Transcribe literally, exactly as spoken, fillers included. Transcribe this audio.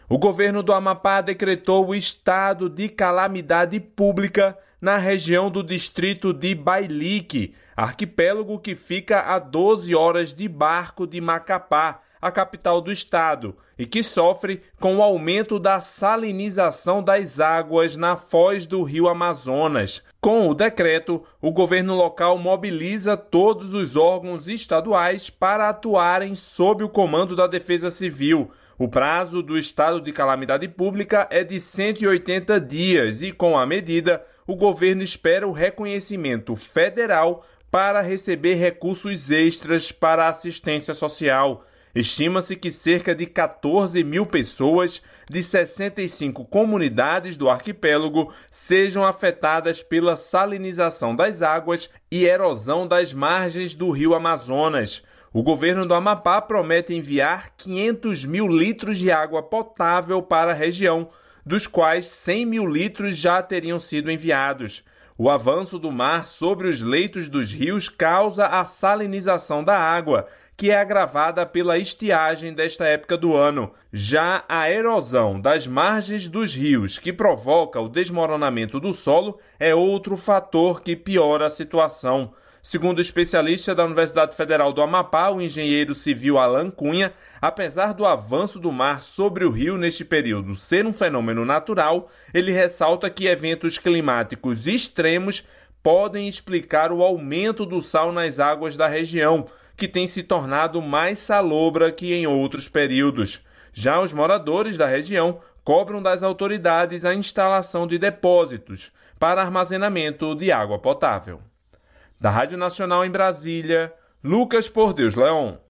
O governo do Amapá decretou o estado de calamidade pública na região do distrito de Bailique, arquipélago que fica a doze horas de barco de Macapá, a capital do estado, e que sofre com o aumento da salinização das águas na foz do rio Amazonas. Com o decreto, o governo local mobiliza todos os órgãos estaduais para atuarem sob o comando da Defesa Civil. O prazo do estado de calamidade pública é de cento e oitenta dias e, com a medida, o governo espera o reconhecimento federal para receber recursos extras para a assistência social. Estima-se que cerca de quatorze mil pessoas de sessenta e cinco comunidades do arquipélago sejam afetadas pela salinização das águas e erosão das margens do rio Amazonas. O governo do Amapá promete enviar quinhentos mil litros de água potável para a região, dos quais cem mil litros já teriam sido enviados. O avanço do mar sobre os leitos dos rios causa a salinização da água, que é agravada pela estiagem desta época do ano. Já a erosão das margens dos rios, que provoca o desmoronamento do solo, é outro fator que piora a situação. Segundo o especialista da Universidade Federal do Amapá, o engenheiro civil Alan Cunha, apesar do avanço do mar sobre o rio neste período ser um fenômeno natural, ele ressalta que eventos climáticos extremos podem explicar o aumento do sal nas águas da região, que tem se tornado mais salobra que em outros períodos. Já os moradores da região cobram das autoridades a instalação de depósitos para armazenamento de água potável. Da Rádio Nacional em Brasília, Lucas Por Deus Leon.